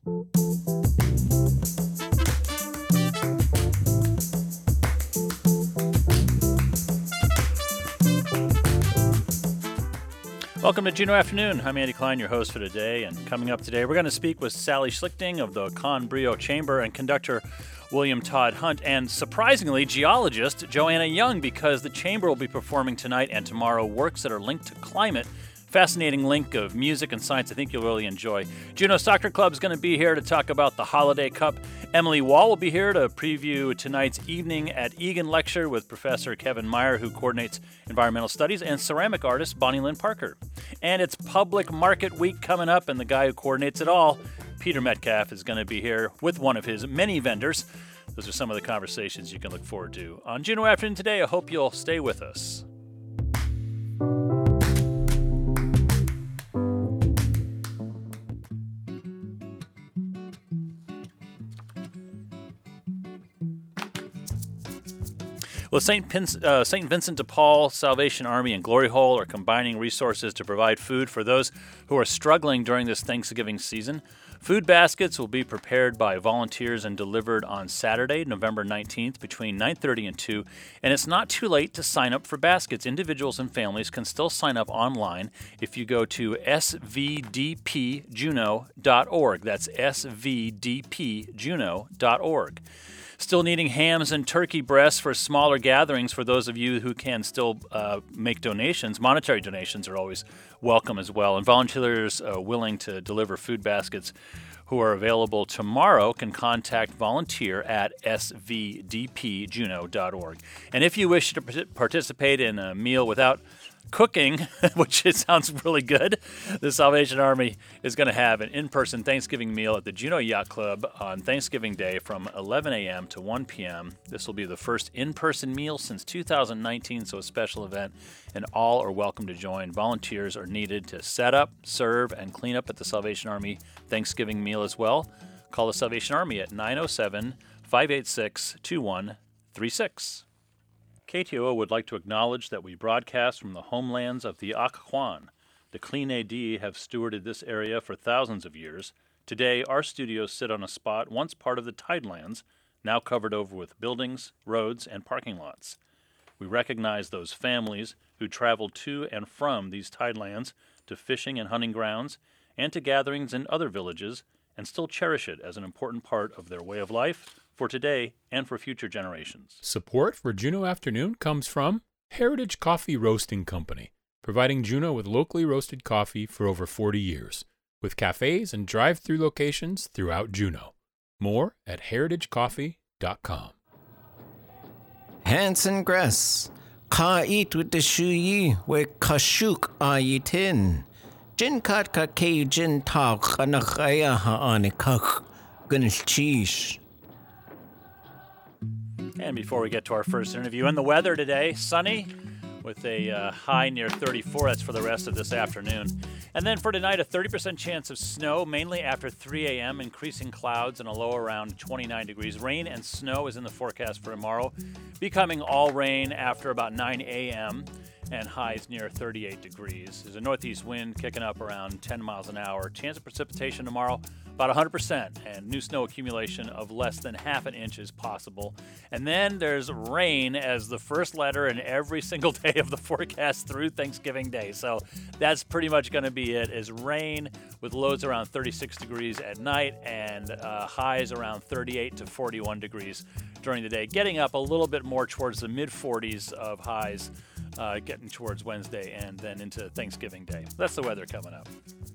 Welcome to Juneau Afternoon. I'm Andy Klein, your host for today. And coming up today, we're going to speak with Sally Schlichting of the Con Brio Chamber and conductor William Todd Hunt, and surprisingly, geologist Joanna Young, because the Chamber will be performing tonight and tomorrow works that are linked to climate. Fascinating link of music and science I think you'll really enjoy. Juneau Soccer Club is going to be here to talk about the Holiday Cup. Emily Wall will be here to preview tonight's Evening at Egan lecture with Professor Kevin Meyer, who coordinates environmental studies, and ceramic artist Bonnie Lynn Parker. And it's Public Market Week coming up, and the guy who coordinates it all, Peter Metcalf, is going to be here with one of his many vendors. Those are some of the conversations you can look forward to on Juneau Afternoon today. I hope you'll stay with us. Well, St. Vincent de Paul, Salvation Army, and Glory Hole are combining resources to provide food for those who are struggling during this Thanksgiving season. Food baskets will be prepared by volunteers and delivered on Saturday, November 19th, between 9:30 and 2. And it's not too late to sign up for baskets. Individuals and families can still sign up online if you go to svdpjuneau.org. That's svdpjuneau.org. Still needing hams and turkey breasts for smaller gatherings for those of you who can still make donations. Monetary donations are always welcome as well. And volunteers willing to deliver food baskets who are available tomorrow can contact volunteer at svdpjuneau.org. And if you wish to participate in a meal without cooking, which it sounds really good, the Salvation Army is going to have an in-person Thanksgiving meal at the Juneau Yacht Club on Thanksgiving Day from 11 a.m. to 1 p.m. This will be the first in-person meal since 2019, so a special event, and all are welcome to join. Volunteers are needed to set up, serve, and clean up at the Salvation Army Thanksgiving meal as well. Call the Salvation Army at 907-586-2136. KTOO would like to acknowledge that we broadcast from the homelands of the Occoquan. The Clean AD have stewarded this area for thousands of years. Today, our studios sit on a spot once part of the Tidelands, now covered over with buildings, roads, and parking lots. We recognize those families who traveled to and from these Tidelands to fishing and hunting grounds and to gatherings in other villages and still cherish it as an important part of their way of life for today and for future generations. Support for Juneau Afternoon comes from Heritage Coffee Roasting Company, providing Juneau with locally roasted coffee for over 40 years, with cafes and drive-through locations throughout Juneau. More at heritagecoffee.com. Hanson Gress, ka eat with the shuyi we kashuk ayitin. Jin kat ka ke jin tak anakaya ha anikak gunil cheese. And before we get to our first interview, and the weather today, sunny with a high near 34. That's for the rest of this afternoon. And then for tonight, a 30% chance of snow, mainly after 3 a.m., increasing clouds and a low around 29 degrees. Rain and snow is in the forecast for tomorrow, becoming all rain after about 9 a.m., and highs near 38 degrees. There's a northeast wind kicking up around 10 miles an hour. Chance of precipitation tomorrow, about 100%, and new snow accumulation of less than half an inch is possible. And then there's rain as the first letter in every single day of the forecast through Thanksgiving Day. So that's pretty much going to be it, is rain with lows around 36 degrees at night and highs around 38 to 41 degrees during the day, getting up a little bit more towards the mid-40s of highs, getting towards Wednesday and then into Thanksgiving Day. That's the weather coming up.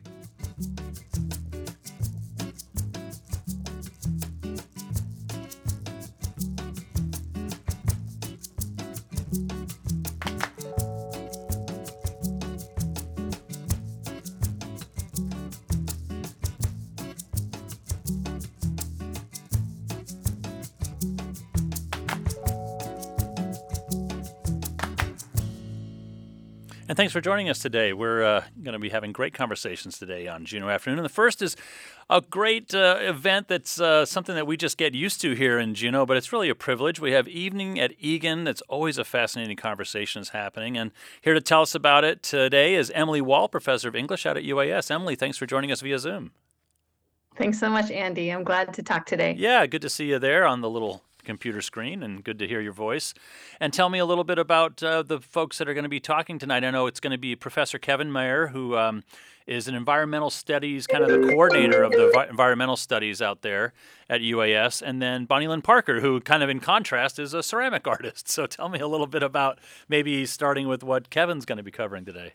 And thanks for joining us today. We're going to be having great conversations today on Juneau Afternoon. And the first is a great event that's something that we just get used to here in Juneau, but it's really a privilege. We have Evening at Egan. That's always a fascinating conversation is happening. And here to tell us about it today is Emily Wall, professor of English out at UAS. Emily, thanks for joining us via Zoom. Thanks so much, Andy. I'm glad to talk today. Yeah, good to see you there on the little computer screen, and good to hear your voice. And tell me a little bit about the folks that are going to be talking tonight. I know it's going to be Professor Kevin Meyer, who is an environmental studies, kind of the coordinator of the environmental studies out there at UAS, and then Bonnie Lynn Parker, who kind of in contrast is a ceramic artist. So tell me a little bit about maybe starting with what Kevin's going to be covering today.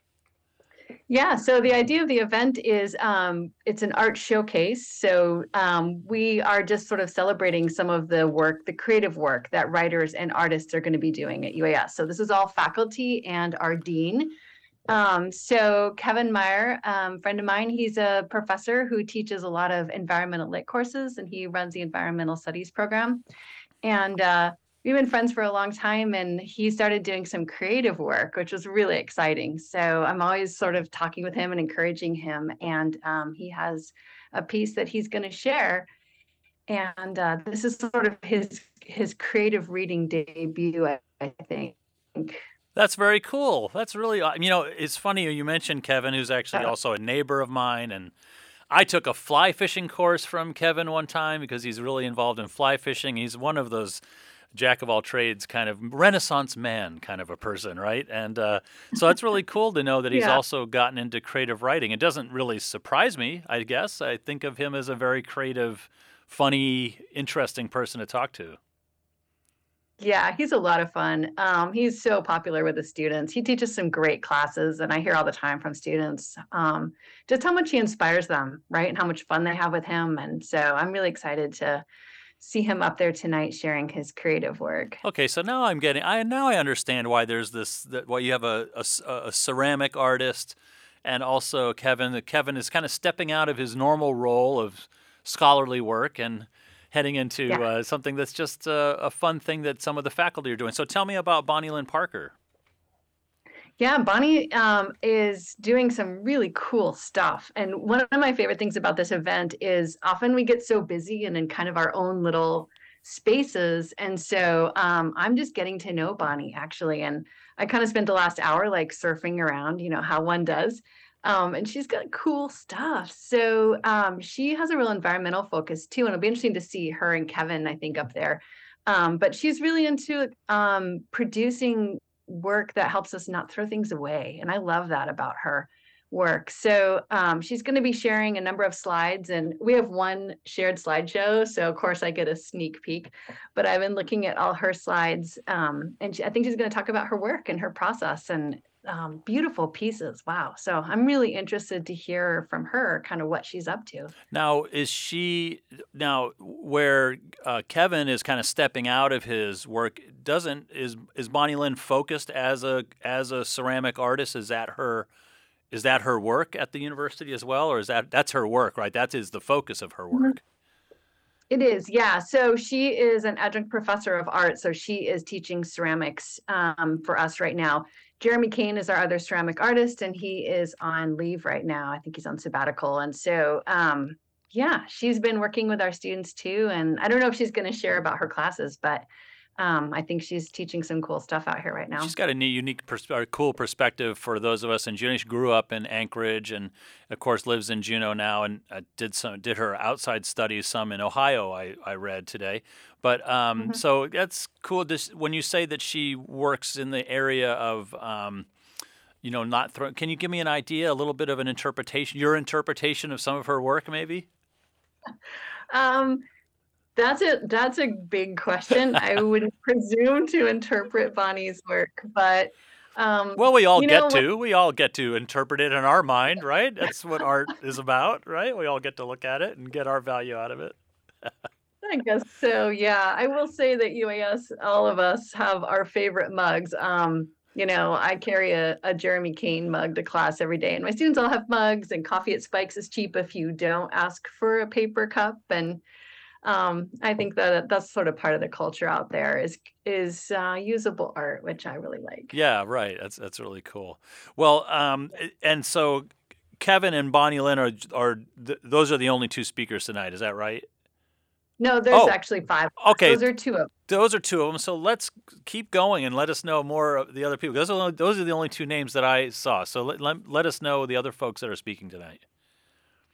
Yeah, so the idea of the event is it's an art showcase. So we are just sort of celebrating some of the work, the creative work that writers and artists are going to be doing at UAS. So this is all faculty and our dean. So Kevin Meyer, friend of mine, he's a professor who teaches a lot of environmental lit courses, and he runs the environmental studies program. And we've been friends for a long time, and he started doing some creative work, which was really exciting. So I'm always sort of talking with him and encouraging him. And he has a piece that he's going to share. And this is sort of his creative reading debut, I think. That's very cool. That's really, it's funny you mentioned Kevin, who's actually also a neighbor of mine. And I took a fly fishing course from Kevin one time because he's really involved in fly fishing. He's one of those jack of all trades, kind of Renaissance man kind of a person, right? And so it's really cool to know that he's also gotten into creative writing. It doesn't really surprise me, I guess. I think of him as a very creative, funny, interesting person to talk to. Yeah, he's a lot of fun. He's so popular with the students. He teaches some great classes, and I hear all the time from students just how much he inspires them, right? And how much fun they have with him. And so I'm really excited to see him up there tonight sharing his creative work. Okay, so now I understand why there's why you have a ceramic artist and also Kevin. Kevin is kind of stepping out of his normal role of scholarly work and heading into something that's just a fun thing that some of the faculty are doing. So tell me about Bonnie Lynn Parker. Yeah, Bonnie is doing some really cool stuff. And one of my favorite things about this event is often we get so busy and in kind of our own little spaces. And so I'm just getting to know Bonnie, actually. And I kind of spent the last hour like surfing around, how one does. And she's got cool stuff. So she has a real environmental focus too. And it'll be interesting to see her and Kevin, I think, up there. But she's really into producing work that helps us not throw things away. And I love that about her work. So she's going to be sharing a number of slides, and we have one shared slideshow. So of course I get a sneak peek, but I've been looking at all her slides. And I think she's going to talk about her work and her process, and beautiful pieces. Wow. So I'm really interested to hear from her kind of what she's up to. Now, where Kevin is kind of stepping out of his work, is Bonnie Lynn focused as a ceramic artist? Is that her work at the university as well, or that's her work, right? That is the focus of her work. It is, yeah. So she is an adjunct professor of art. So she is teaching ceramics for us right now. Jeremy Kane is our other ceramic artist, and he is on leave right now. I think he's on sabbatical. And so, she's been working with our students too. And I don't know if she's going to share about her classes, but I think she's teaching some cool stuff out here right now. She's got a unique, cool perspective for those of us in Juneau. She grew up in Anchorage, and of course lives in Juneau now, and did her outside studies some in Ohio. I read today, but so that's cool. When you say that she works in the area of not throw. Can you give me an idea, a little bit of an interpretation, your interpretation of some of her work, maybe? That's a big question. I would presume to interpret Bonnie's work, but well, we all get to interpret it in our mind, right? That's what art is about, right? We all get to look at it and get our value out of it. I guess so. Yeah, I will say that UAS, all of us have our favorite mugs. I carry a Jeremy Kane mug to class every day, and my students all have mugs, and coffee at Spike's is cheap if you don't ask for a paper cup. And I think that's sort of part of the culture out there is usable art, which I really like. Yeah, right. That's really cool. Well, and so Kevin and Bonnie Lynn those are the only two speakers tonight. Is that right? No, there's actually 5. Okay, those are 2 of them. Those are 2 of them. So let's keep going and let us know more of the other people. Those are the only 2 names that I saw. So let us know the other folks that are speaking tonight.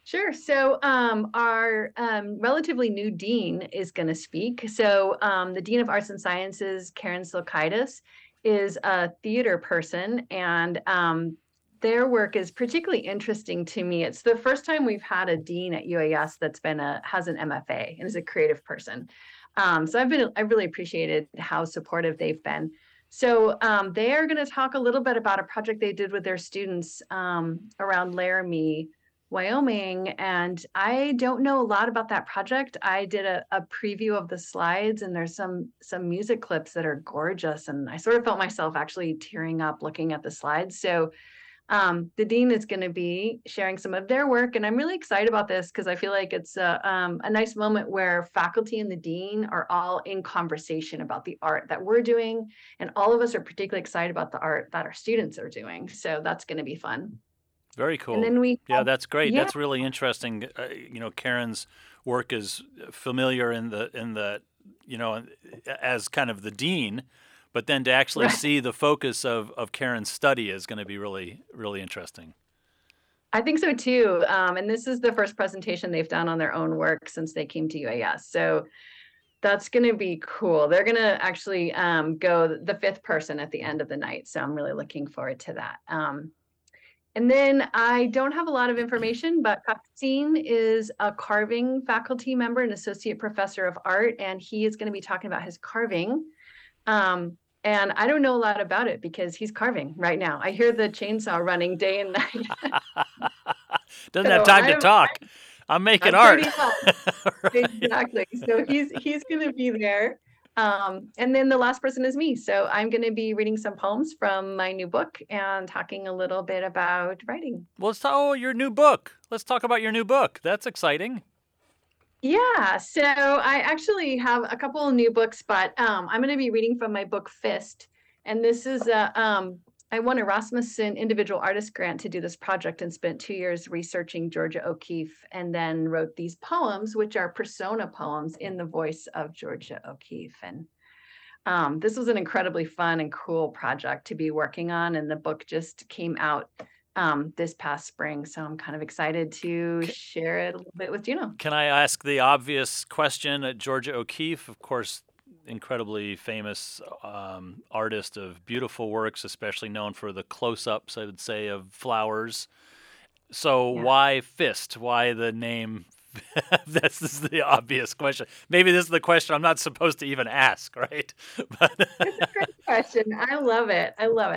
Sure. So our relatively new dean is going to speak. So the Dean of Arts and Sciences, Karen Silkaitis, is a theater person, and their work is particularly interesting to me. It's the first time we've had a dean at UAS that's has an MFA and is a creative person. So I really appreciated how supportive they've been. So they are going to talk a little bit about a project they did with their students around Laramie, Wyoming. And I don't know a lot about that project. I did a preview of the slides, and there's some music clips that are gorgeous. And I sort of felt myself actually tearing up looking at the slides. So the dean is going to be sharing some of their work, and I'm really excited about this because I feel like it's a nice moment where faculty and the dean are all in conversation about the art that we're doing, and all of us are particularly excited about the art that our students are doing. So that's going to be fun. Very cool. And then that's great. Yeah. That's really interesting. Karen's work is familiar in the as kind of the dean, but then to actually see the focus of Karen's study is going to be really, really interesting. I think so too. And this is the first presentation they've done on their own work since they came to UAS. So that's going to be cool. They're going to actually go the fifth person at the end of the night. So I'm really looking forward to that. And then I don't have a lot of information, but Katzin is a carving faculty member and associate professor of art, and he is going to be talking about his carving. And I don't know a lot about it because he's carving right now. I hear the chainsaw running day and night. Doesn't have time to talk. I'm making art. Right. Exactly. So he's going to be there. And then the last person is me. So I'm going to be reading some poems from my new book and talking a little bit about writing. Well, your new book. Let's talk about your new book. That's exciting. Yeah. So I actually have a couple of new books, but I'm going to be reading from my book Fist. And this is I won a Rasmussen Individual Artist Grant to do this project and spent 2 years researching Georgia O'Keeffe, and then wrote these poems, which are persona poems in the voice of Georgia O'Keeffe. And this was an incredibly fun and cool project to be working on. And the book just came out this past spring. So I'm kind of excited to share it a little bit with Juno. Can I ask the obvious question? Georgia O'Keeffe, of course, incredibly famous artist of beautiful works, especially known for the close-ups, I would say, of flowers. So Why Fist? Why the name? This is the obvious question. Maybe this is the question I'm not supposed to even ask, right? But it's a great question. I love it.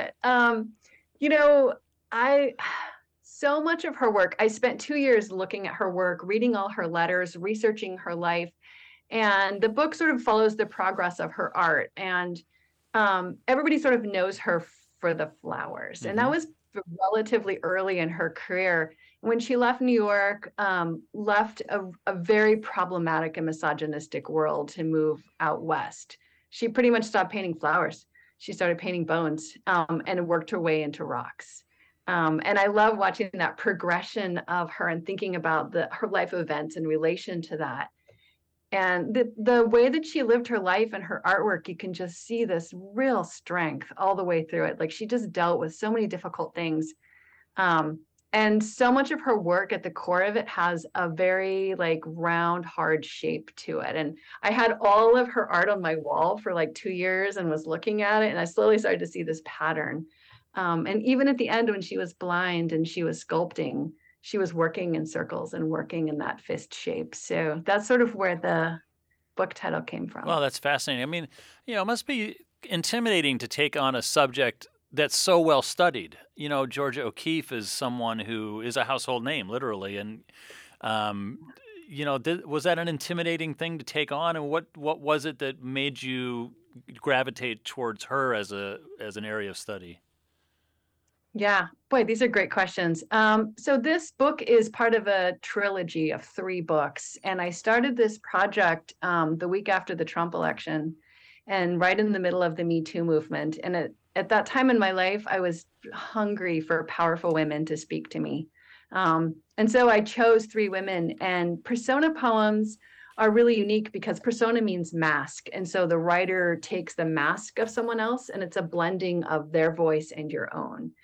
So much of her work, I spent 2 years looking at her work, reading all her letters, researching her life. And the book sort of follows the progress of her art. And everybody sort of knows her for the flowers. Mm-hmm. And that was relatively early in her career. When she left New York, left a very problematic and misogynistic world to move out west. She pretty much stopped painting flowers. She started painting bones and worked her way into rocks. And I love watching that progression of her and thinking about her life events in relation to that. And the way that she lived her life and her artwork, you can just see this real strength all the way through it. Like, she just dealt with so many difficult things. And so much of her work at the core of it has a very round, hard shape to it. And I had all of her art on my wall for 2 years and was looking at it. And I slowly started to see this pattern. And even at the end, when she was blind and she was sculpting, she was working in circles and working in that fist shape. So that's sort of where the book title came from. Well, that's fascinating. I mean, it must be intimidating to take on a subject that's so well studied. Georgia O'Keeffe is someone who is a household name, literally. And, was that an intimidating thing to take on? And what was it that made you gravitate towards her as an area of study? Yeah, boy, these are great questions. So this book is part of a trilogy of 3 books. And I started this project the week after the Trump election and right in the middle of the Me Too movement. And at that time in my life, I was hungry for powerful women to speak to me. And so I chose 3 women, and persona poems are really unique because persona means mask. And so the writer takes the mask of someone else, and it's a blending of their voice and your own.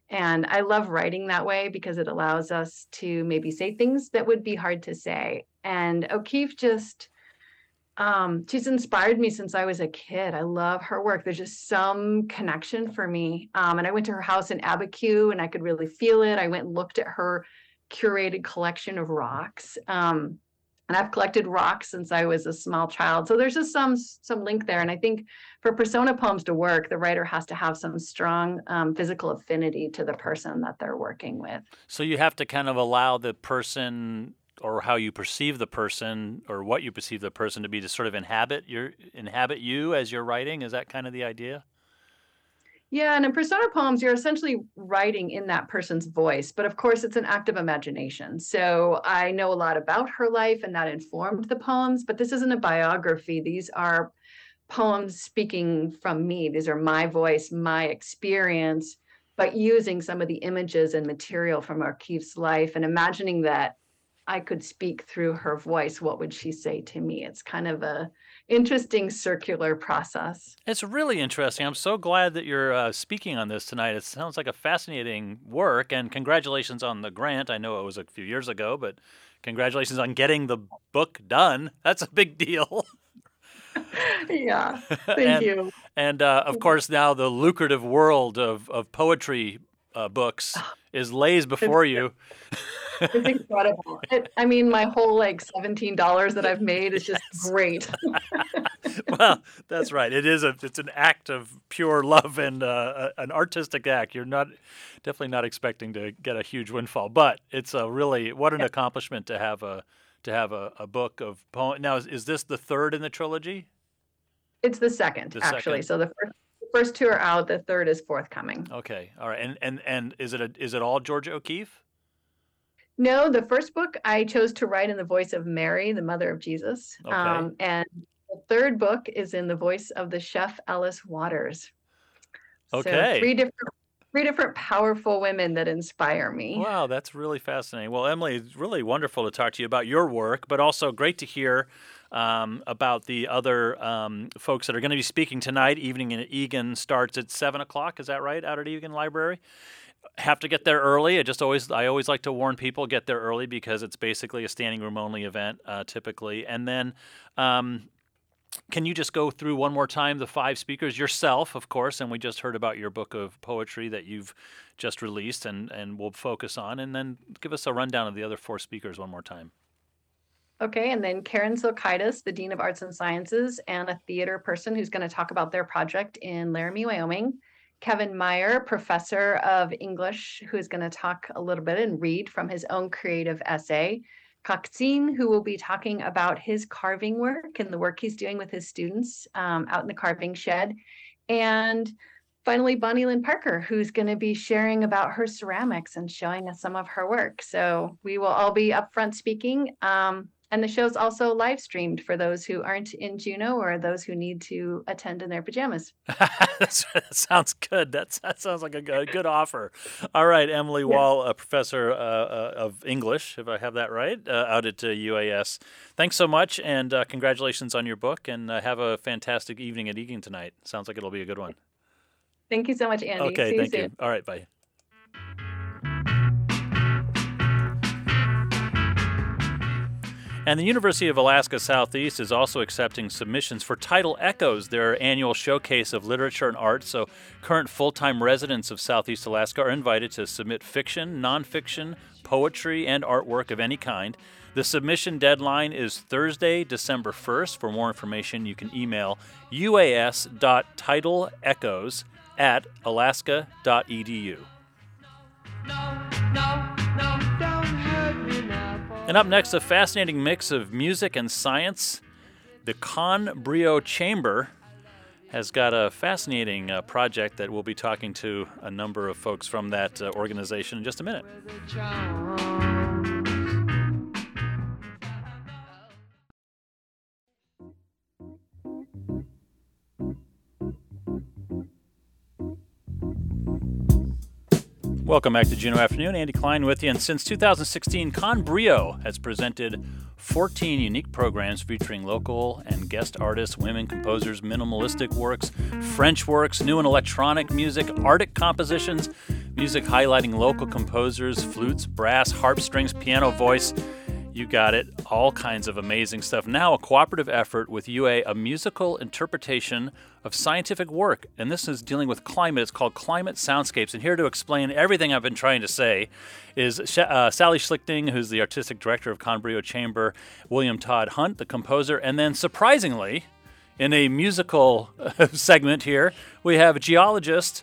And I love writing that way because it allows us to maybe say things that would be hard to say. And O'Keeffe just, she's inspired me since I was a kid. I love her work. There's just some connection for me. And I went to her house in Abiquiu and I could really feel it. I went and looked at her curated collection of rocks. And I've collected rocks since I was a small child. So there's just some link there. And I think for persona poems to work, the writer has to have some strong physical affinity to the person that they're working with. So you have to kind of allow the person, or how you perceive the person, or what you perceive the person to be, to sort of inhabit you as you're writing. Is that kind of the idea? Yeah, and in persona poems, you're essentially writing in that person's voice, but of course it's an act of imagination. So I know a lot about her life and that informed the poems, but this isn't a biography. These are poems speaking from me. These are my voice, my experience, but using some of the images and material from O'Keeffe's life and imagining that I could speak through her voice. What would she say to me? It's kind of a interesting circular process. It's really interesting. I'm so glad that you're speaking on this tonight. It sounds like a fascinating work, and congratulations on the grant. I know it was a few years ago, but congratulations on getting the book done. That's a big deal. Yeah, thank you. And of course, now the lucrative world of poetry books lays before you. It's incredible. I mean, my whole $17 that I've made is just great. Well, that's right. It's an act of pure love and an artistic act. You're definitely not expecting to get a huge windfall, but it's what an accomplishment to have a book of poems. Now, is this the third in the trilogy? It's the second, actually. So the first two are out. The third is forthcoming. Okay, all right. And is it all Georgia O'Keeffe? No, the first book I chose to write in the voice of Mary, the mother of Jesus. Okay. And the third book is in the voice of the chef Ellis Waters. Okay. So three different powerful women that inspire me. Wow, that's really fascinating. Well, Emily, it's really wonderful to talk to you about your work, but also great to hear about the other folks that are going to be speaking tonight. Evening in Eagan starts at 7 o'clock. Is that right? Out at Eagan Library? Have to get there early. I always like to warn people, get there early, because it's basically a standing room only event typically. And then can you just go through one more time the 5 speakers? Yourself, of course, and we just heard about your book of poetry that you've just released and we'll focus on, and then give us a rundown of the other 4 speakers one more time. Okay, and then Karen Silkaitis, the Dean of Arts and Sciences, and a theater person who's going to talk about their project in Laramie, Wyoming. Kevin Meyer, professor of English, who is going to talk a little bit and read from his own creative essay. Kakzin, who will be talking about his carving work and the work he's doing with his students out in the carving shed. And finally, Bonnie Lynn Parker, who's going to be sharing about her ceramics and showing us some of her work. So we will all be up front speaking. And the show's also live streamed for those who aren't in Juneau or those who need to attend in their pajamas. That sounds good. That sounds like a good offer. All right, Emily Wall, a professor of English, if I have that right, out at UAS. Thanks so much, and congratulations on your book, and have a fantastic evening at Eagan tonight. Sounds like it'll be a good one. Thank you so much, Andy. Okay, thank you. All right, bye. And the University of Alaska Southeast is also accepting submissions for Tidal Echoes, their annual showcase of literature and art. So current full-time residents of Southeast Alaska are invited to submit fiction, nonfiction, poetry, and artwork of any kind. The submission deadline is Thursday, December 1st. For more information, you can email uas.tidalechoes@alaska.edu. And up next, a fascinating mix of music and science. The Con Brio Chamber has got a fascinating project that we'll be talking to a number of folks from that organization in just a minute. Welcome back to Juneau Afternoon. Andy Klein with you. And since 2016, Con Brio has presented 14 unique programs featuring local and guest artists, women composers, minimalistic works, French works, new and electronic music, Arctic compositions, Music highlighting local composers, flutes, brass, harp strings, piano, voice. You got it. All kinds of amazing stuff. Now a cooperative effort with UA, a musical interpretation of scientific work. And this is dealing with climate. It's called Climate Soundscapes. And here to explain everything I've been trying to say is Sally Schlichting, who's the artistic director of Conbrio Chamber, William Todd Hunt, the composer, and then surprisingly, in a musical segment here, we have a geologist,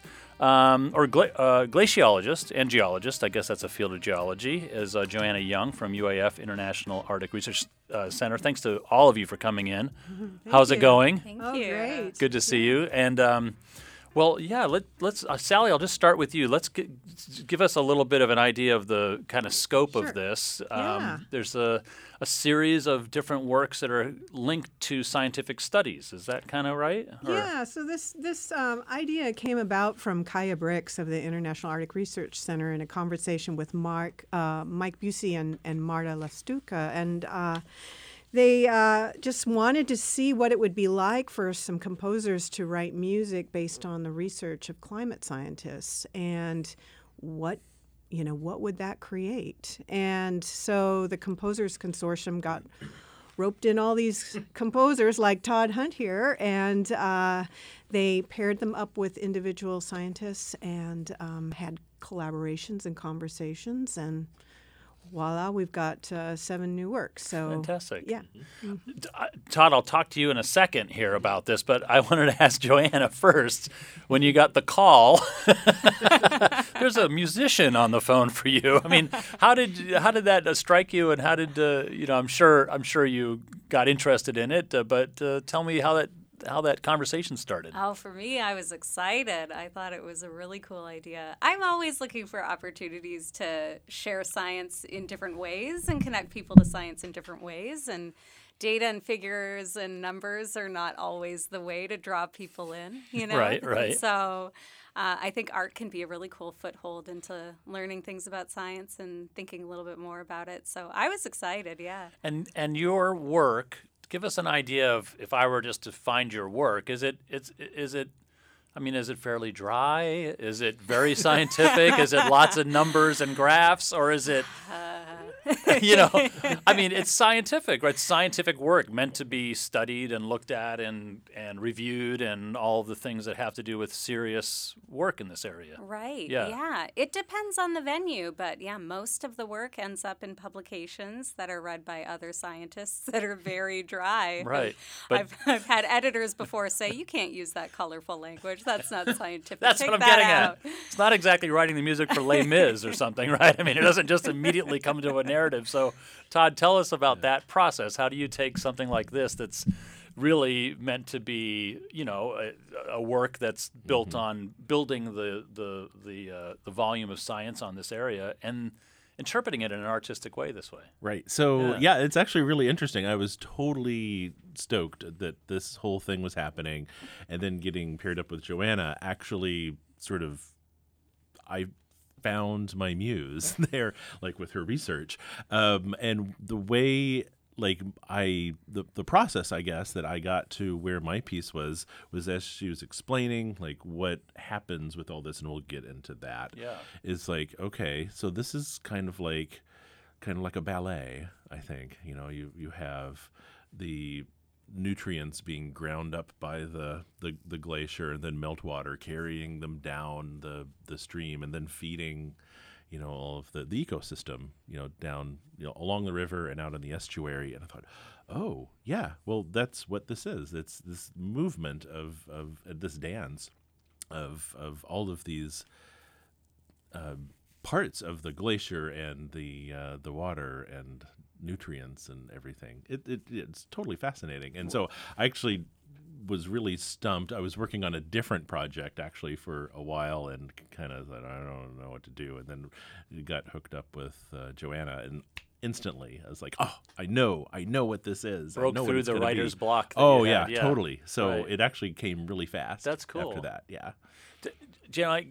glaciologist and geologist, I guess that's a field of geology, is Joanna Young from UAF International Arctic Research Center. Thanks to all of you for coming in. How's it going? Thank you. Great. Good to see you. And well, yeah, let's Sally, I'll just start with you. Let's give us a little bit of an idea of the kind of scope of this. Yeah. There's a series of different works that are linked to scientific studies. Is that kind of right? Yeah, so this idea came about from Kaya Bricks of the International Arctic Research Center in a conversation with Mike Busey and Marta Lastuca. And they just wanted to see what it would be like for some composers to write music based on the research of climate scientists and what would that create? And so the Composers Consortium got roped in all these composers like Todd Hunt here, and they paired them up with individual scientists and had collaborations and conversations, and voila, we've got 7 new works. So fantastic. Yeah. Todd, I'll talk to you in a second here about this, but I wanted to ask Joanna first. When you got the call, there's a musician on the phone for you. I mean, how did that strike you, and how did I'm sure you got interested in it, but tell me how that conversation started. Oh, for me, I was excited. I thought it was a really cool idea. I'm always looking for opportunities to share science in different ways and connect people to science in different ways. And data and figures and numbers are not always the way to draw people in, Right. So I think art can be a really cool foothold into learning things about science and thinking a little bit more about it. So I was excited, yeah. And your work, give us an idea of, if I were just to find your work, is it fairly dry? Is it very scientific? Is it lots of numbers and graphs, or is it it's scientific, right? It's scientific work meant to be studied and looked at and reviewed and all the things that have to do with serious work in this area. Right. Yeah. It depends on the venue, but yeah, most of the work ends up in publications that are read by other scientists that are very dry. Right. But I've had editors before say, you can't use that colorful language. That's not scientific. that's Take what I'm that getting out. at. It's not exactly writing the music for Les Mis or something, right? I mean, it doesn't just immediately come to a narrative. So, Todd, tell us about that process. How do you take something like this that's really meant to be, a work that's built on building the volume of science on this area and interpreting it in an artistic way this way? Right. So, yeah, it's actually really interesting. I was totally stoked that this whole thing was happening, and then getting paired up with Joanna actually sort of, I found my muse there, like with her research, and the way, like the process, I guess, that I got to where my piece was as she was explaining, like what happens with all this, and we'll get into that. Yeah, is like, okay, so this is kind of like a ballet. I think you have the nutrients being ground up by the glacier, and then meltwater carrying them down the stream, and then feeding all of the ecosystem down along the river and out in the estuary. And I thought, oh yeah, well, that's what this is. It's this movement of this dance of all of these parts of the glacier and the water and nutrients and everything. It's totally fascinating. And so I actually was really stumped. I was working on a different project actually for a while, and kind of thought, I don't know what to do, and then got hooked up with Joanna, and instantly I was like, oh, I know what this is. Broke I know through what it's the writer's be. block. Oh yeah, totally. So right. It actually came really fast. That's cool. After that, yeah.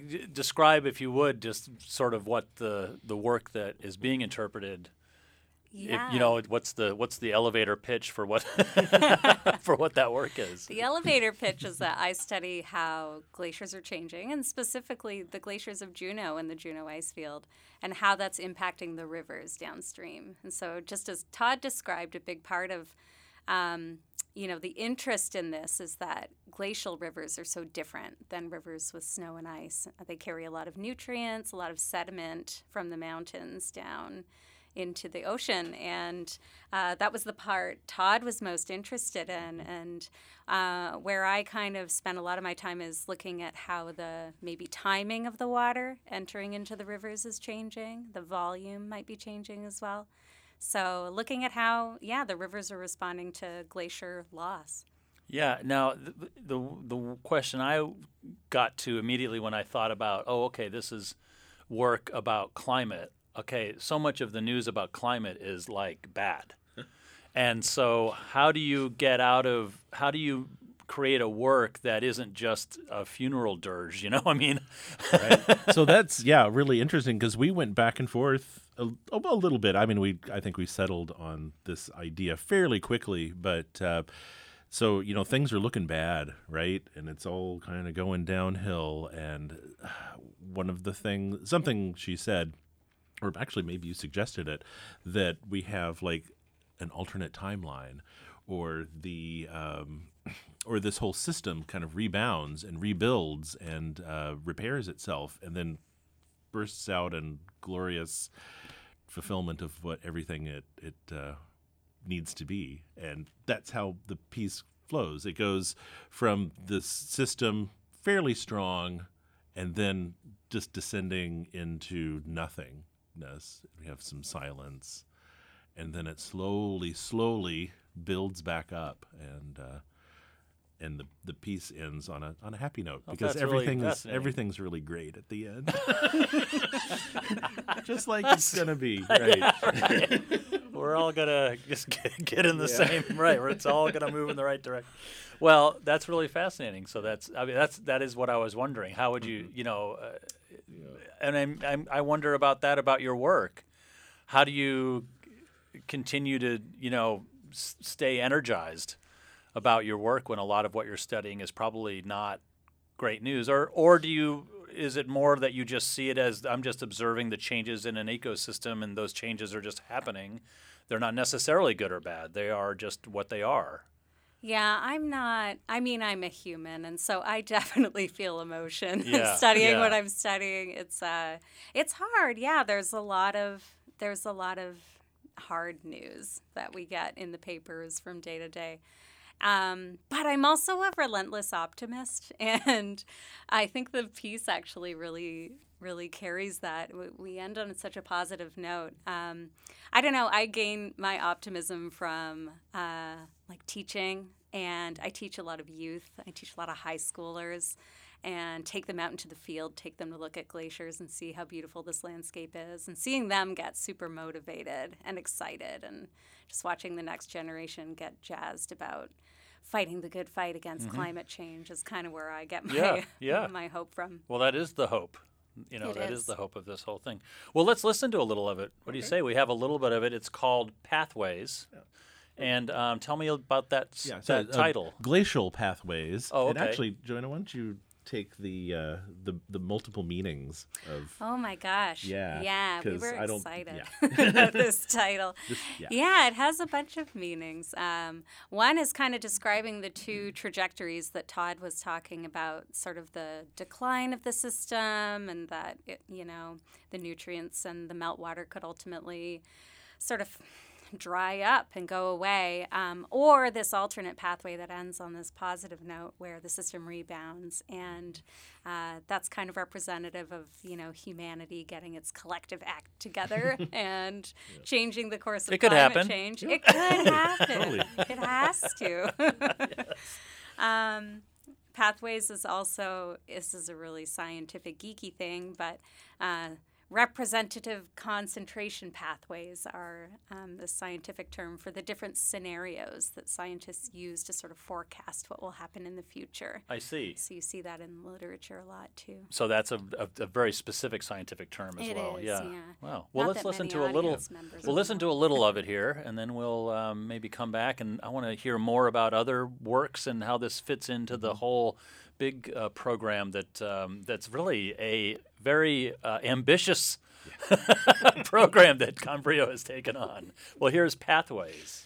Describe, if you would, just sort of what the work that is being interpreted Yeah. You know, what's the elevator pitch for what for what that work is? The elevator pitch is that I study how glaciers are changing, and specifically the glaciers of Juneau and the Juneau ice field, and how that's impacting the rivers downstream. And so, just as Todd described, a big part of the interest in this is that glacial rivers are so different than rivers with snow and ice. They carry a lot of nutrients, a lot of sediment from the mountains down into the ocean, and that was the part Todd was most interested in, and where I kind of spent a lot of my time is looking at how the maybe timing of the water entering into the rivers is changing. The volume might be changing as well. So looking at how, the rivers are responding to glacier loss. Yeah. Now, the question I got to immediately when I thought about, this is work about climate. Okay, so much of the news about climate is like bad. And so how do you create a work that isn't just a funeral dirge, you know? I mean, right. So that's really interesting, because we went back and forth a little bit. I mean, I think we settled on this idea fairly quickly, but so things are looking bad, right? And it's all kind of going downhill. And something she said, or actually maybe you suggested it, that we have like an alternate timeline, or or this whole system kind of rebounds and rebuilds and repairs itself, and then bursts out in glorious fulfillment of what everything it needs to be. And that's how the piece flows. It goes from this system fairly strong, and then just descending into nothingness. We have some silence, and then it slowly builds back up, and the piece ends on a happy note, because everything's really great at the end, just like it's gonna be. Right. We're all gonna just get in the same right, where it's all gonna move in the right direction. Well, that's really fascinating. So that is what I was wondering. How would you, and I wonder about that, about your work. How do you continue to, stay energized about your work when a lot of what you're studying is probably not great news? Or is it more that you just see it as, I'm just observing the changes in an ecosystem, and those changes are just happening? They're not necessarily good or bad. They are just what they are. Yeah, I'm a human, and so I definitely feel emotion studying what I'm studying. It's hard. Yeah, there's a lot of hard news that we get in the papers from day to day. But I'm also a relentless optimist, and I think the piece actually really, really carries that. We end on such a positive note. I don't know. I gain my optimism from teaching, and I teach a lot of youth. I teach a lot of high schoolers, and take them out into the field, take them to look at glaciers and see how beautiful this landscape is, and seeing them get super motivated and excited, and just watching the next generation get jazzed about fighting the good fight against climate change is kind of where I get my hope from. Well, that is the hope. That is the hope of this whole thing. Well, let's listen to a little of it. What do you say? We have a little bit of it. It's called Pathways. Yeah. And tell me about that title. Glacial Pathways. Oh, okay. And actually, Joanna, why don't you take the multiple meanings of... Oh, my gosh. Yeah, we were excited about this title. It has a bunch of meanings. One is kind of describing the two trajectories that Todd was talking about, sort of the decline of the system, and that, the nutrients and the meltwater could ultimately sort of dry up and go away, or this alternate pathway that ends on this positive note where the system rebounds, and that's kind of representative of humanity getting its collective act together and changing the course of climate change. It could happen. Totally. It has to. Pathways is also, this is a really scientific geeky thing, but representative concentration pathways are the scientific term for the different scenarios that scientists use to sort of forecast what will happen in the future. I see. So you see that in literature a lot too. So that's a very specific scientific term as It well. is, yeah. yeah. Wow. Well, Not let's that listen many to a little. audience members We'll will listen know. to a little of it here, and then we'll maybe come back. And I want to hear more about other works and how this fits into the whole big program that's really a very ambitious program that Conbrio has taken on. Well, here's Pathways.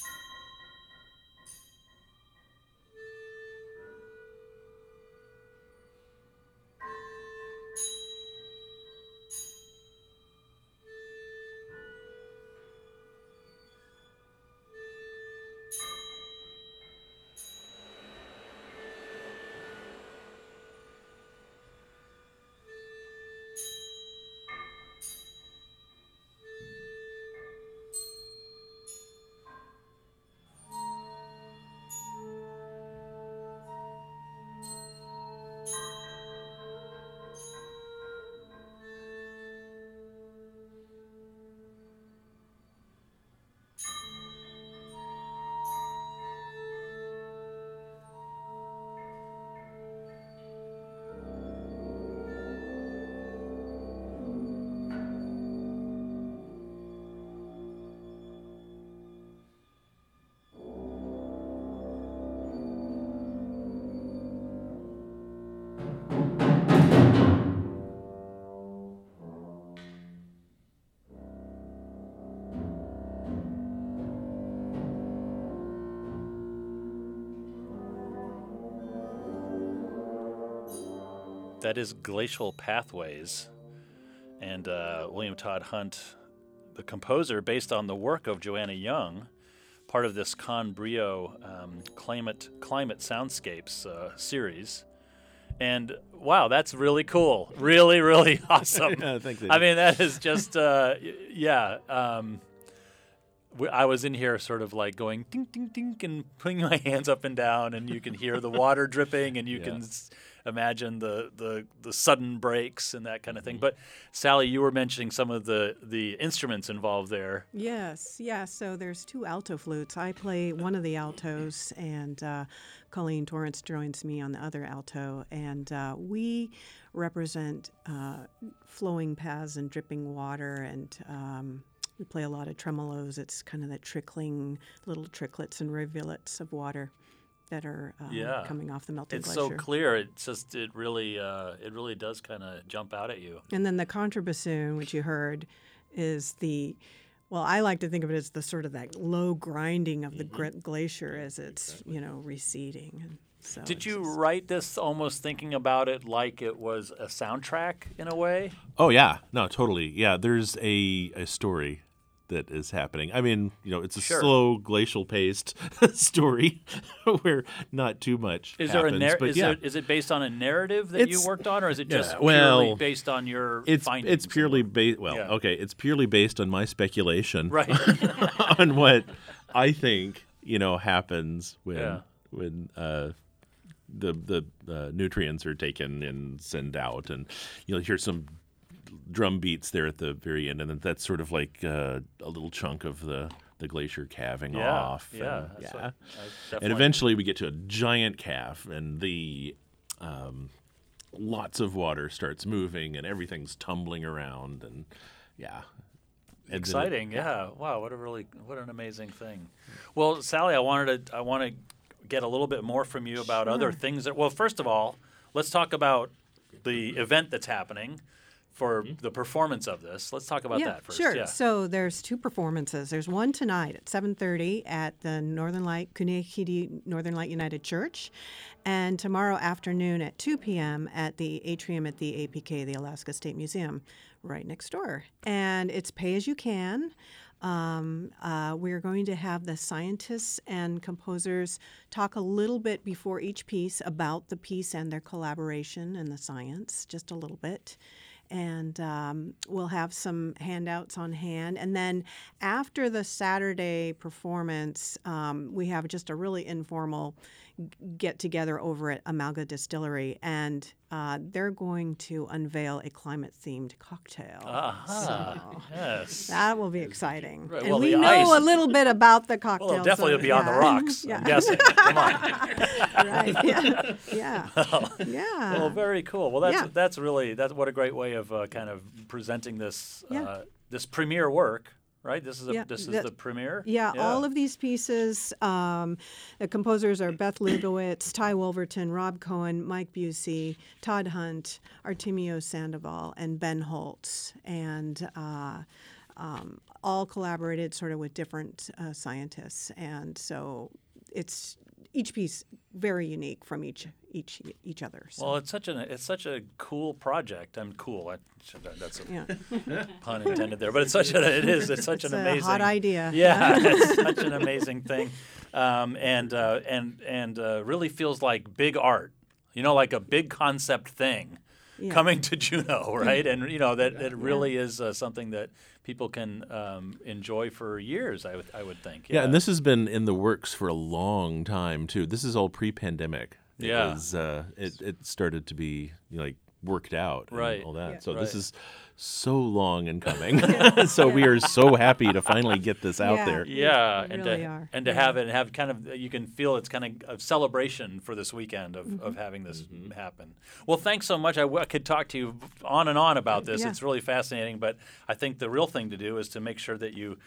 That is Glacial Pathways. And William Todd Hunt, the composer, based on the work of Joanna Young, part of this Conbrio Climate Soundscapes series. And wow, that's really cool. Really, really awesome. I think they I mean, that is just, yeah. I was in here sort of like going ding, ding, ding, and putting my hands up and down, and you can hear the water dripping, and you can imagine the sudden breaks and that kind of thing. But Sally, you were mentioning some of the instruments involved there. Yes, yeah. So there's two alto flutes. I play one of the altos, and Colleen Torrance joins me on the other alto, and we represent flowing paths and dripping water, and we play a lot of tremolos. It's kind of that trickling little tricklets and rivulets of water that are coming off the melting It's glacier. so clear. It's just it really does kind of jump out at you. And then the contrabassoon, which you heard, is I like to think of it as the sort of that low grinding of the glacier as it's receding. And so Did you write this almost thinking about it like it was a soundtrack in a way? Oh yeah, no, totally. Yeah, there's a story that is happening. I mean, it's a slow glacial paced story where not too much Is happens. Is it based on a narrative that you worked on, or is it just well, purely based on your findings? It's purely based. Well, okay, it's purely based on my speculation, Right. on what I think happens when the nutrients are taken and sent out, and you'll hear some drum beats there at the very end, and then that's sort of like a little chunk of the glacier calving off. And eventually we get to a giant calf, and the lots of water starts moving, and everything's tumbling around, and exciting. Wow, what an amazing thing. Well, Sally, I want to get a little bit more from you about other things that. Well, first of all, let's talk about the event that's happening for the performance of this. Let's talk about that first. Sure. Yeah. So there's two performances. There's one tonight at 7:30 at the Northern Light Kunihidi Northern Light United Church, and tomorrow afternoon at 2 p.m. at the atrium at the APK, the Alaska State Museum, right next door. And it's pay as you can. We're going to have the scientists and composers talk a little bit before each piece about the piece and their collaboration and the science, just a little bit. And we'll have some handouts on hand. And then after the Saturday performance, we have just a really informal get-together over at Amalga Distillery. And they're going to unveil a climate-themed cocktail. So Yes. that will be exciting. Right, And well, we the know ice- a little bit about the cocktail. Well, definitely so, will be on the yeah. rocks. Yeah. I'm guessing. Come on. Right. Yeah. Yeah. Yeah. Well, very cool. Well, Yeah. that's what a great way of kind of presenting this Yeah. This premiere work, right? This is Yeah, the premiere. Yeah, all of these pieces. The composers are Beth Lugowitz, Ty Wolverton, Rob Cohen, Mike Busey, Todd Hunt, Artemio Sandoval, and Ben Holtz, and all collaborated sort of with different scientists. And so it's each piece very unique from each other. So. Well, it's such a cool project. I'm cool. That's a Yeah. pun intended there, but it's such an It's amazing a hot idea. Yeah, it's such an amazing thing, and really feels like big art. Like a big concept thing Yeah. coming to Juneau, right? And that it really is something that people can enjoy for years. I would think. Yeah, and this has been in the works for a long time too. This is all pre-pandemic. Yeah. It started to be like worked out and Right. all that. Yeah. So Right. this is so long in coming. So we are so happy to finally get this out Yeah. there. Yeah, We and really to are. and to have it and have kind of you can feel it's kind of a celebration for this weekend of Mm-hmm. having this happen. Well, thanks so much. I could talk to you on and on about this. Yeah. It's really fascinating, but I think the real thing to do is to make sure that you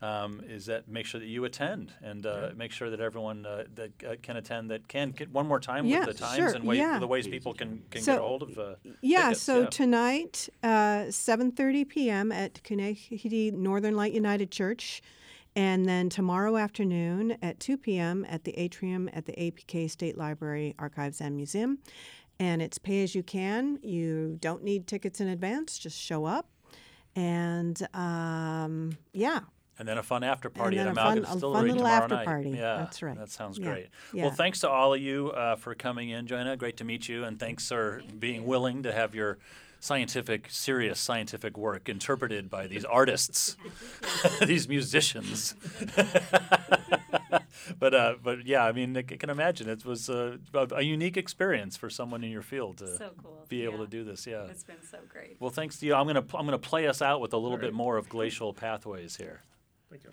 you attend and make sure that everyone that can attend that can get one more time Yeah, with the times sure, and yeah. the ways people can So, get a hold of Yeah, tickets. so tonight, 7:30 p.m. at Kankakee Northern Light United Church, and then tomorrow afternoon at 2 p.m. at the atrium at the APK State Library, Archives, and Museum. And it's pay as you can. You don't need tickets in advance, just show up. And yeah. And then a fun after party And at then a Amalgam fun Distillery little tomorrow after night. party. Yeah, That's right. That sounds Yeah. great. Yeah. Well, thanks to all of you for coming in, Joanna. Great to meet you, and thanks for being willing to have your serious scientific work interpreted by these artists, these musicians. But yeah, I mean, I can imagine it was a unique experience for someone in your field to So cool. be able Yeah. to do this. Yeah. It's been so great. Well, thanks to you. I'm gonna play us out with a little bit more of Glacial Pathways here. Thank you.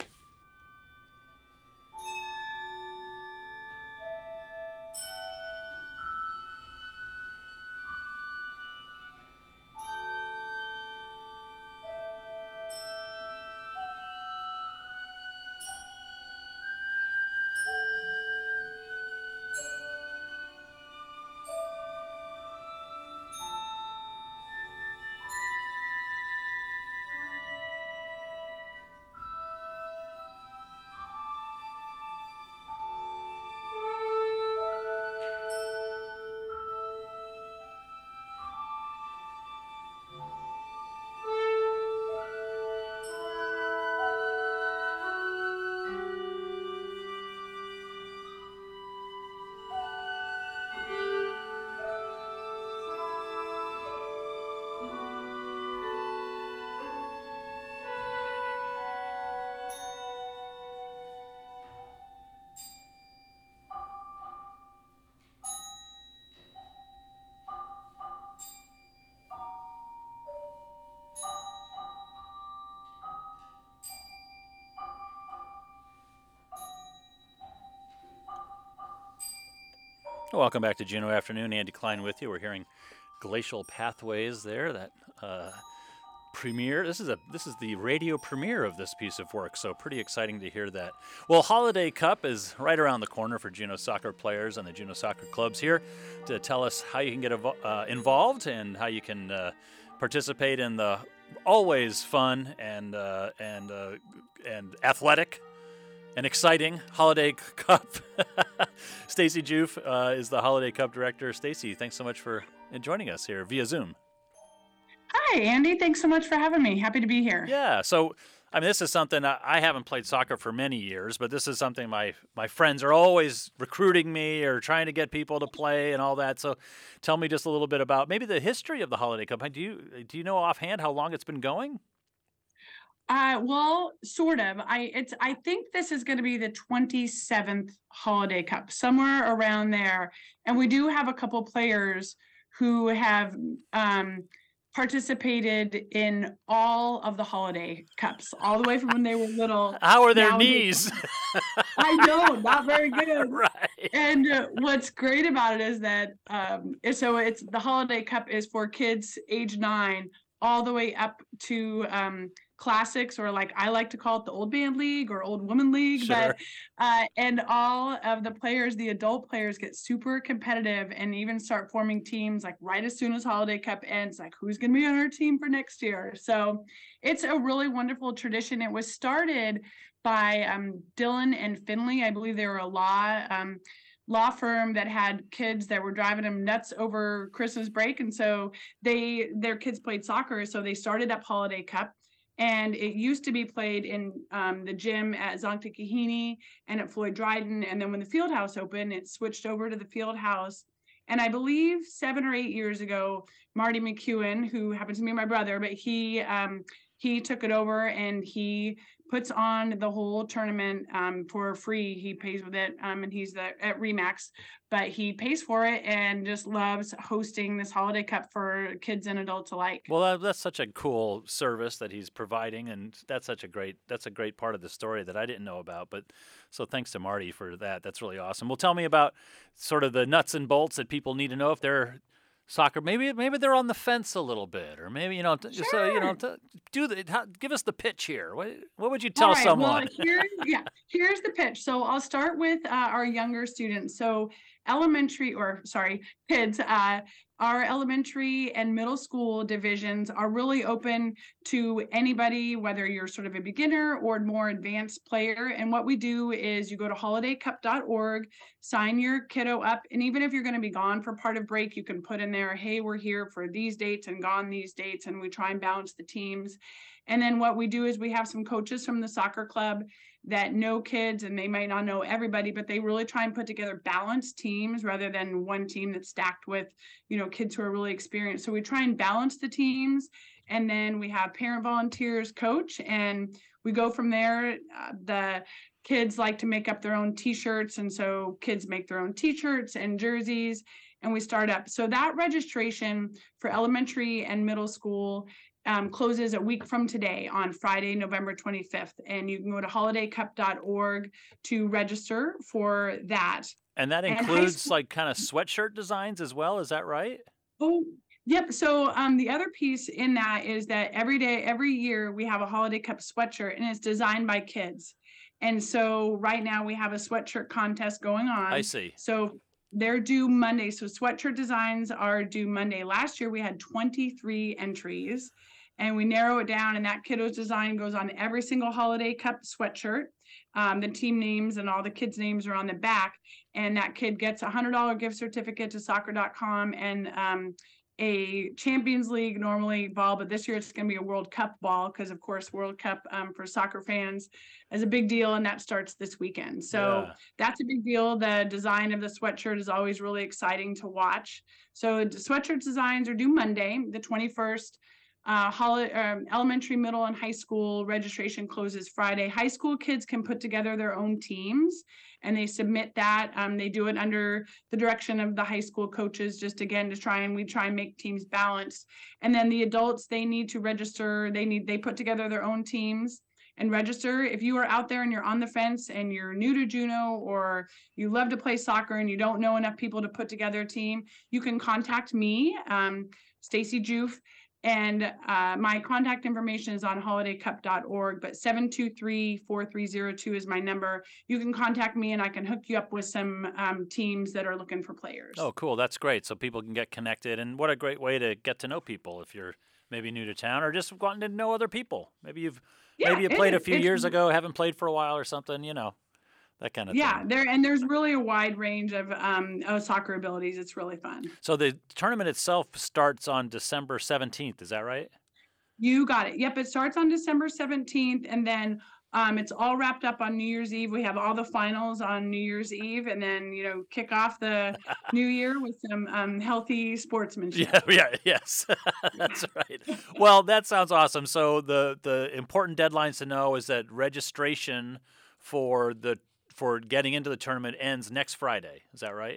Welcome back to Juneau Afternoon. Andy Klein with you. We're hearing Glacial Pathways there. That premiere. This is the radio premiere of this piece of work. So pretty exciting to hear that. Well, Holiday Cup is right around the corner for Juneau soccer players and the Juneau soccer clubs here to tell us how you can get involved and how you can participate in the always fun and athletic and exciting Holiday Cup. Stacy Joof is the Holiday Cup director. Stacy, thanks so much for joining us here via Zoom. Hi, Andy. Thanks so much for having me. Happy to be here. Yeah, so I mean, this is something I haven't played soccer for many years, but this is something my friends are always recruiting me or trying to get people to play and all that. So tell me just a little bit about maybe the history of the Holiday Cup. Do you know offhand how long it's been going? Well, sort of. I think this is going to be the 27th Holiday Cup, somewhere around there. And we do have a couple players who have participated in all of the holiday cups, all the way from when they were little. How are their Now knees? I know, not very good. Right. And what's great about it is that so it's the holiday cup is for kids age 9 all the way up to classics, or like I like to call it the old band league or old woman league. Sure. But and all of the players, the adult players, get super competitive and even start forming teams like right as soon as holiday cup ends, like who's going to be on our team for next year. So it's a really wonderful tradition. It was started by Dillon and Finley. I believe they were a law firm that had kids that were driving them nuts over Christmas break, and so their kids played soccer, so they started up Holiday Cup. And it used to be played in the gym at Zonta Kahini and at Floyd Dryden. And then when the field house opened, it switched over to the field house. And I believe 7 or 8 years ago, Marty McEwen, who happens to be my brother, but he took it over and he puts on the whole tournament for free. He pays with it, and he's at Remax, but he pays for it and just loves hosting this Holiday Cup for kids and adults alike. Well, that's such a cool service that he's providing, and that's a great part of the story that I didn't know about. But so thanks to Marty for that. That's really awesome. Well, tell me about sort of the nuts and bolts that people need to know if they're soccer. Maybe they're on the fence a little bit, or maybe give us the pitch here. What would you tell someone? Well, here's the pitch. So I'll start with our younger students. So kids. Our elementary and middle school divisions are really open to anybody, whether you're sort of a beginner or more advanced player. And what we do is you go to holidaycup.org, sign your kiddo up. And even if you're going to be gone for part of break, you can put in there, hey, we're here for these dates and gone these dates. And we try and balance the teams. And then what we do is we have some coaches from the soccer club that know kids, and they might not know everybody, but they really try and put together balanced teams rather than one team that's stacked with, kids who are really experienced. So we try and balance the teams, and then we have parent volunteers coach, and we go from there. The kids like to make up their own t-shirts, and so kids make their own t-shirts and jerseys, and we start up. So that registration for elementary and middle school closes a week from today on Friday, November 25th. And you can go to holidaycup.org to register for that. And that includes like kind of sweatshirt designs as well. Is that right? Oh, yep. So the other piece in that is that every year we have a Holiday Cup sweatshirt, and it's designed by kids. And so right now we have a sweatshirt contest going on. I see. So they're due Monday. So sweatshirt designs are due Monday. Last year we had 23 entries, and we narrow it down, and that kiddo's design goes on every single Holiday Cup sweatshirt. The team names and all the kids' names are on the back, and that kid gets a $100 gift certificate to soccer.com and a Champions League normally ball, but this year it's going to be a World Cup ball because, of course, World Cup for soccer fans is a big deal, and that starts this weekend. So That's a big deal. The design of the sweatshirt is always really exciting to watch. So the sweatshirt designs are due Monday, the 21st. Elementary, middle, and high school registration closes Friday. High school kids can put together their own teams, and they submit that. They do it under the direction of the high school coaches, just again we try and make teams balanced. And then the adults, they need to register. They put together their own teams and register. If you are out there and you're on the fence and you're new to Juneau, or you love to play soccer and you don't know enough people to put together a team, you can contact me, Stacy Joof. And my contact information is on holidaycup.org, but 723-4302 is my number. You can contact me and I can hook you up with some teams that are looking for players. Oh, cool. That's great. So people can get connected. And what a great way to get to know people if you're maybe new to town or just wanting to know other people. Maybe you played a few years ago, haven't played for a while or something, that kind of thing. Yeah, there's really a wide range of soccer abilities. It's really fun. So the tournament itself starts on December 17th. Is that right? You got it. Yep, it starts on December 17th, and then it's all wrapped up on New Year's Eve. We have all the finals on New Year's Eve, and then kick off the new year with some healthy sportsmanship. Yes, that's right. Well, that sounds awesome. So the important deadlines to know is that registration for getting into the tournament ends next Friday. Is that right?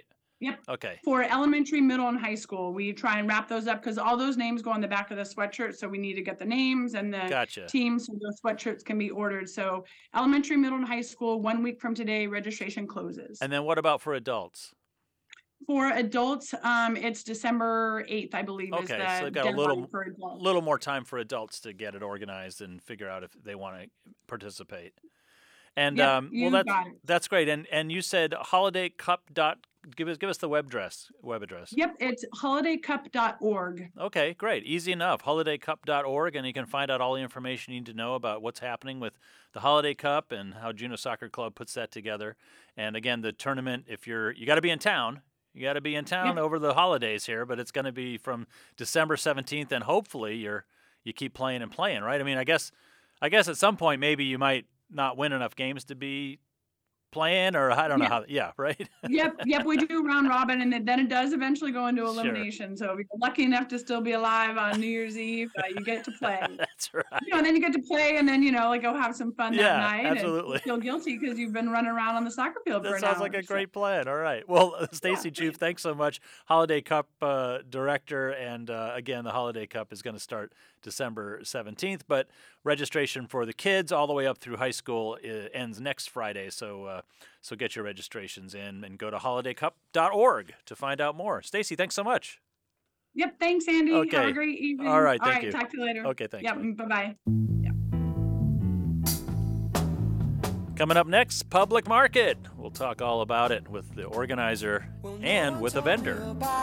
Yep. Okay. For elementary, middle, and high school, we try and wrap those up because all those names go on the back of the sweatshirt. So we need to get the names and the Gotcha. teams so those sweatshirts can be ordered. So elementary, middle, and high school, 1 week from today, registration closes. And then what about for adults? For adults, it's December 8th, I believe, is Okay, the so they've got a deadline for adults. little more time for adults to get it organized and figure out if they want to participate. And Yep, well, you got it. that's great. And you said holidaycup. Give us the web address. Yep, it's holidaycup.org. Okay, great. Easy enough. Holidaycup.org, and you can find out all the information you need to know about what's happening with the Holiday Cup and how Juneau Soccer Club puts that together. And again, the tournament, if you got to be in town. You got to be in town over the holidays here, but it's going to be from December 17th, and hopefully you keep playing and playing, right? I mean, I guess at some point maybe you might not win enough games to be playing, or I don't know how. Yeah, right. Yep. We do round robin, and then it does eventually go into elimination. So if you're lucky enough to still be alive on New Year's Eve, you get to play. That's right. And then you get to play, and then go have some fun that night. Absolutely. And feel guilty because you've been running around on the soccer field for an hour. That sounds like a great plan. All right. Well, Stacy Juve, thanks so much. Holiday Cup director, and again, the Holiday Cup is going to start December 17th, but registration for the kids all the way up through high school ends next Friday. So get your registrations in and go to holidaycup.org to find out more. Stacy, thanks so much. Yep. Thanks, Andy. Okay. Have a great evening. All right. Thank you. Talk to you later. Okay. Thanks. Yep. Bye-bye. Coming up next, Public Market. We'll talk all about it with the organizer and with a vendor.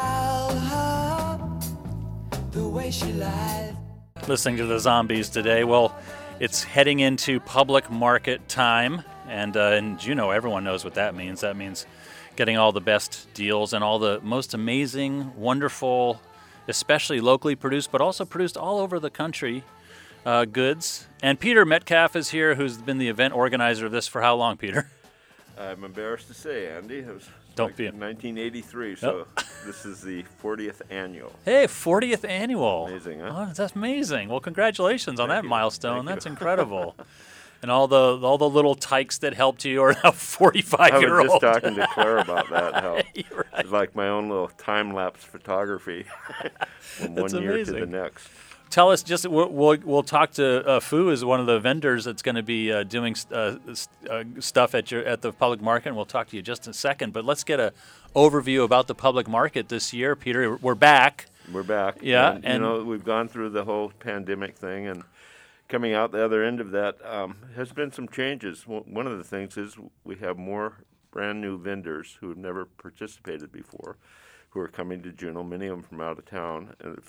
Listening to the Zombies today. Well, it's heading into public market time, and in Juneau, everyone knows what that means. That means getting all the best deals and all the most amazing, wonderful, especially locally produced, but also produced all over the country, goods. And Peter Metcalf is here, who's been the event organizer of this for how long, Peter? I'm embarrassed to say, Andy. It was Don't be. 1983, so this is the 40th annual. Hey, 40th annual. Amazing, huh? Oh, that's amazing. Well, congratulations on that milestone. Thank That's you. incredible. And all the little tykes that helped you are now 45-year-olds. I was just talking to Claire about that. How Right. it's like my own little time-lapse photography from That's one year amazing. to the next. Tell us, just we'll talk to Fu, is one of the vendors that's going to be doing stuff at the public market, and we'll talk to you just in a second. But let's get an overview about the public market this year, Peter. We're back. We're back. Yeah, and we've gone through the whole pandemic thing, and coming out the other end of that has been some changes. One of the things is we have more brand new vendors who have never participated before, who are coming to Juneau, many of them from out of town, and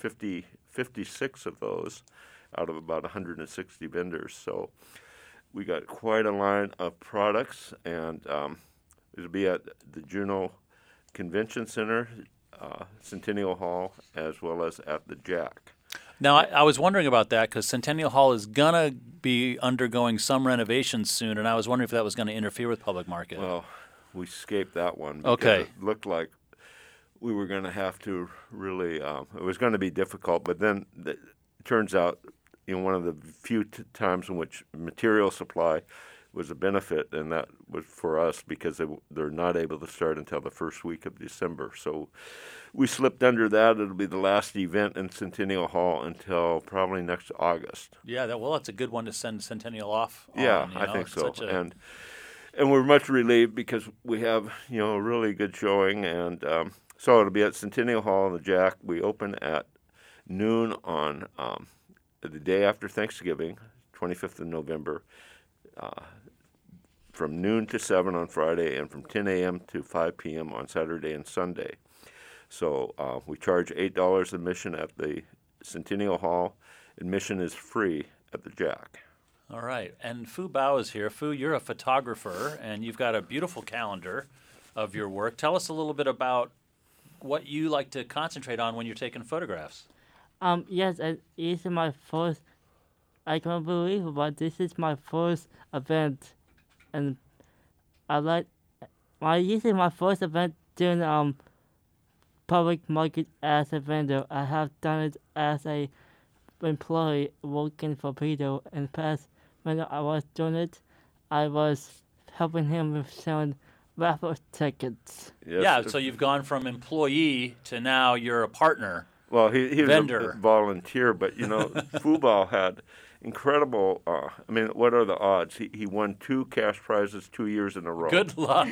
56 of those out of about 160 vendors. So we got quite a line of products, and it'll be at the Juneau Convention Center, Centennial Hall, as well as at the Jack. Now, I was wondering about that because Centennial Hall is going to be undergoing some renovations soon, and I was wondering if that was going to interfere with public market. Well, we escaped that one because Okay. it looked like we were going to have to really, it was going to be difficult, but then it turns out, one of the few times in which material supply was a benefit, and that was for us because they're not able to start until the first week of December. So we slipped under that. It'll be the last event in Centennial Hall until probably next August. Yeah, that's a good one to send Centennial off on, Yeah, I think so. And we're much relieved because we have, a really good showing, and so it'll be at Centennial Hall in the Jack. We open at noon on the day after Thanksgiving, 25th of November, from noon to 7 on Friday, and from 10 a.m. to 5 p.m. on Saturday and Sunday. So we charge $8 admission at the Centennial Hall. Admission is free at the Jack. All right. And Fu Bao is here. Fu, you're a photographer, and you've got a beautiful calendar of your work. Tell us a little bit about what you like to concentrate on when you're taking photographs. Yes, it's my first, I can't believe it, but this is my first event. And this is my first event doing public market as a vendor. I have done it as a employee working for Peter in the past. When I was doing it, I was helping him with selling raffle tickets. Yes. Yeah, so you've gone from employee to now you're a partner. Well, he was vendor. a volunteer, but Fubao had incredible. I mean, what are the odds? He won 2 cash prizes 2 years in a row. Good luck.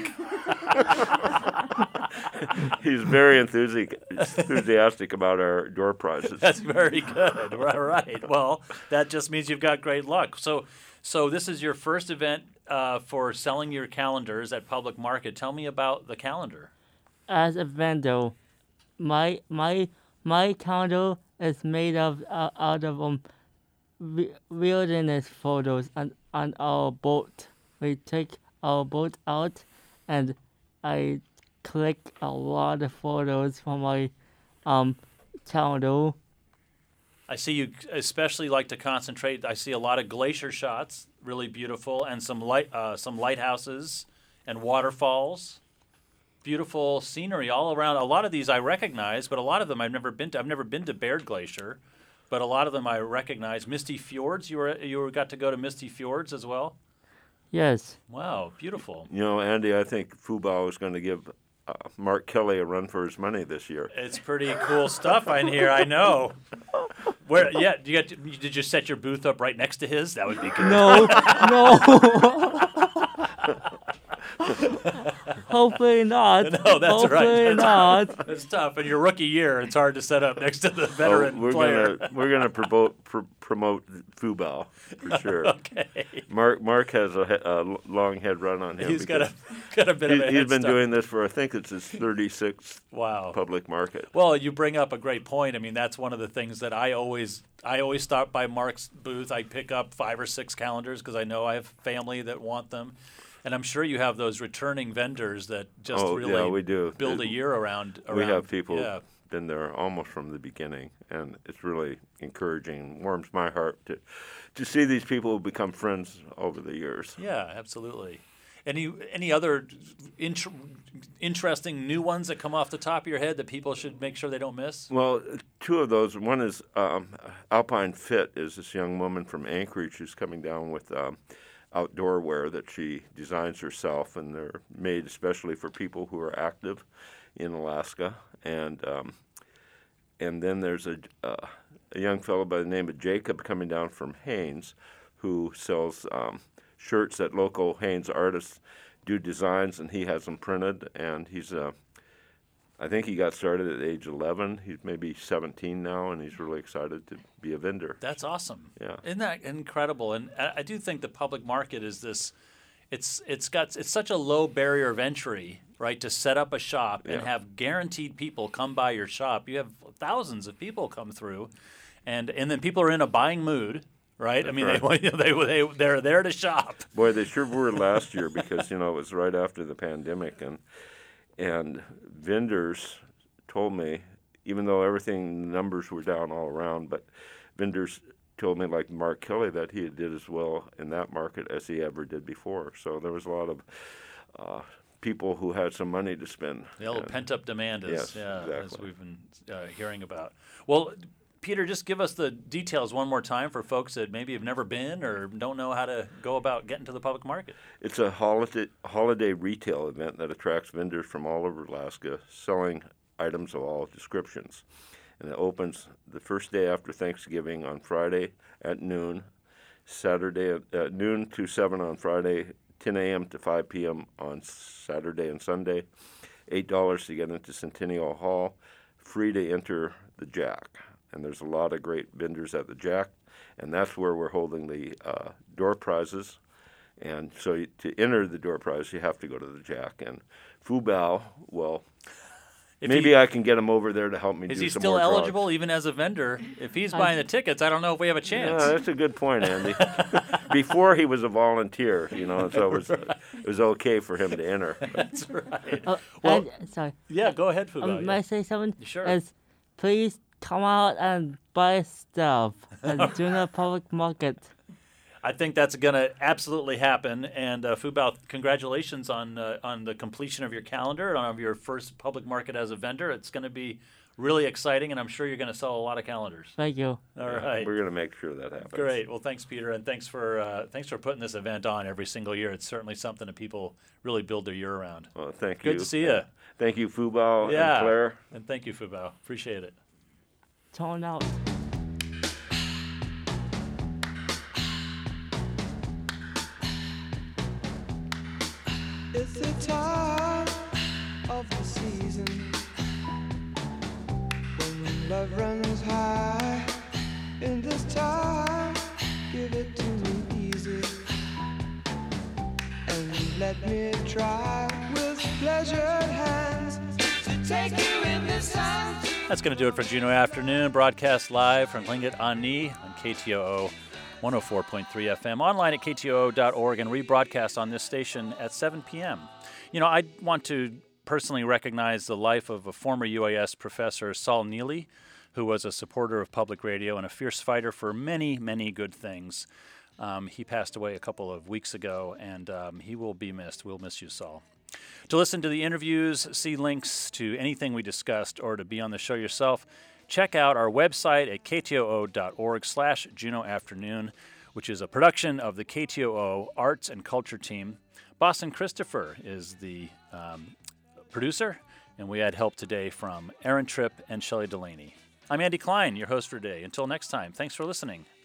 He's very enthusiastic about our door prizes. That's very good. Right. Well, that just means you've got great luck. So this is your first event for selling your calendars at Public Market. Tell me about the calendar. As a vendor, my calendar is made of out of wilderness photos on our boat. We take our boat out, and I click a lot of photos from my calendar. I see you especially like to concentrate. I see a lot of glacier shots, really beautiful, and some lighthouses and waterfalls. Beautiful scenery all around. A lot of these I recognize, but a lot of them I've never been to. I've never been to Baird Glacier, but a lot of them I recognize. Misty Fjords. You got to go to Misty Fjords as well. Yes. Wow, beautiful. Andy, I think Fubao is going to give Mark Kelly a run for his money this year. It's pretty cool stuff in here. I know. Where? Yeah. Did you set your booth up right next to his? That would be good. No. Hopefully not. No, that's Hopefully right. not. It's tough. In your rookie year, it's hard to set up next to the veteran player. We're gonna promote Fubao for sure. Okay. Mark has a long head run on him. He's got a bit of a head He's been start. doing this for, I think it's his 36th Public Market. Well, you bring up a great point. I mean, that's one of the things that I always stop by Mark's booth. I pick up 5 or 6 calendars because I know I have family that want them. And I'm sure you have those returning vendors that just really we do. build a year around. We have people who've been there almost from the beginning, and it's really encouraging. Warms my heart to see these people who become friends over the years. Yeah, absolutely. Any other interesting new ones that come off the top of your head that people should make sure they don't miss? Well, 2 of those. One is Alpine Fit is this young woman from Anchorage who's coming down with outdoor wear that she designs herself, and they're made especially for people who are active in Alaska. And then there's a young fellow by the name of Jacob coming down from Haines, who sells shirts that local Haines artists do designs, and he has them printed. And he's I think he got started at age 11. He's maybe 17 now, and he's really excited to be a vendor. That's awesome. Yeah. Isn't that incredible? And I do think the Public Market is this. It's such a low barrier of entry, right? To set up a shop and have guaranteed people come by your shop. You have thousands of people come through, and then people are in a buying mood. Right? I mean, right. They're there to shop. Boy, they sure were last year because, it was right after the pandemic. And vendors told me, even though numbers were down all around, but vendors told me, like Mark Kelly, that he did as well in that market as he ever did before. So there was a lot of people who had some money to spend. The old pent-up demand as exactly. we've been hearing about. Well, Peter, just give us the details one more time for folks that maybe have never been or don't know how to go about getting to the Public Market. It's a holiday retail event that attracts vendors from all over Alaska selling items of all descriptions. And it opens the first day after Thanksgiving on Friday at noon, Saturday at noon to 7 on Friday, 10 a.m. to 5 p.m. on Saturday and Sunday, $8 to get into Centennial Hall, free to enter the Jack. And there's a lot of great vendors at the Jack, and that's where we're holding the door prizes. And so to enter the door prize, you have to go to the Jack. And Fubao, well, maybe I can get him over there to help me do some more Is he still eligible even as a vendor? If he's buying the tickets, I don't know if we have a chance. Yeah, that's a good point, Andy. Before he was a volunteer, so it was okay for him to enter. That's right. Sorry. Yeah, go ahead, Fubao. May I say something? Sure. Please come out and buy stuff at Juneau Public Market. I think that's going to absolutely happen. And Fubao, congratulations on the completion of your calendar and on your first Public Market as a vendor. It's going to be Really exciting, and I'm sure you're going to sell a lot of calendars. Thank you. All right. We're going to make sure that happens. Great. Well, thanks, Peter, and thanks for putting this event on every single year. It's certainly something that people really build their year around. Well, thank you. Good to see you. Thank you, Fubao and Yeah. Claire. And thank you, Fubao. Appreciate it. Tone out. It's the time of the season when love runs high. In this time, give it to me easy and let me try with pleasured hands to take you in this time. That's going to do it for Juneau Afternoon, broadcast live from Tlingit Ani on KTOO 104.3 FM, online at ktoo.org, and rebroadcast on this station at 7 p.m. You know, I want to personally recognize the life of a former UAS professor, Saul Neely, who was a supporter of public radio and a fierce fighter for many, many good things. He passed away a couple of weeks ago, and he will be missed. We'll miss you, Saul. To listen to the interviews, see links to anything we discussed, or to be on the show yourself, check out our website at ktoo.org/Juneau Afternoon, which is a production of the KTOO Arts and Culture team. Boston Christopher is the producer, and we had help today from Aaron Tripp and Shelley Delaney. I'm Andy Klein, your host for today. Until next time, thanks for listening.